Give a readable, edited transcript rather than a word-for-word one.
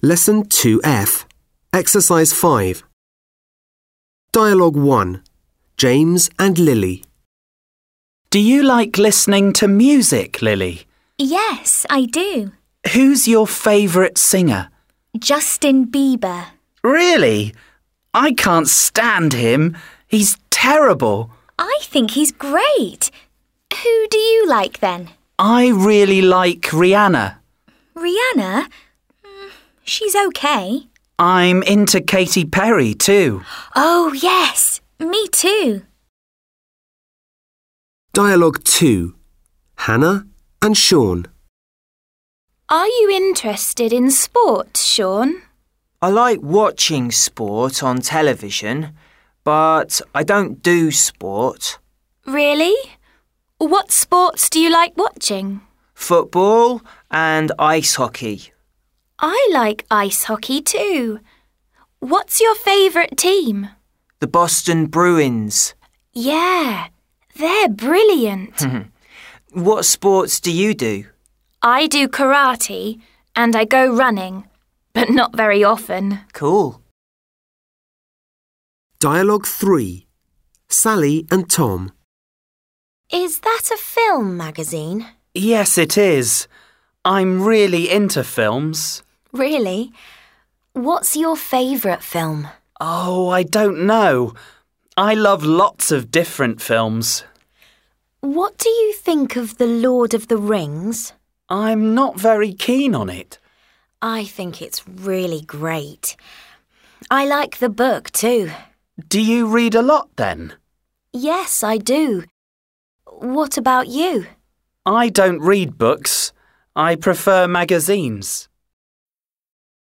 Lesson 2F. Exercise 5. Dialogue 1. James and Lily. Do you like listening to music, Lily? Yes, I do. Who's your favourite singer? Justin Bieber. Really? I can't stand him. He's terrible. I think he's great. Who do you like then? I really like Rihanna. Rihanna? She's okay. I'm into Katy Perry too. Oh, yes. Me too. Dialogue 2. Hannah and Sean. Are you interested in sport, Sean? I like watching sport on television, but I don't do sport. Really? What sports do you like watching? Football and ice hockey. I like ice hockey too. What's your favourite team? The Boston Bruins. Yeah, they're brilliant. What sports do you do? I do karate and I go running, but not very often. Cool. Dialogue 3. Sally and Tom. Is that a film magazine? Yes, it is. I'm really into films. Really? What's your favourite film? Oh, I don't know. I love lots of different films. What do you think of The Lord of the Rings? I'm not very keen on it. I think it's really great. I like the book too. Do you read a lot then? Yes, I do. What about you? I don't read books. I prefer magazines.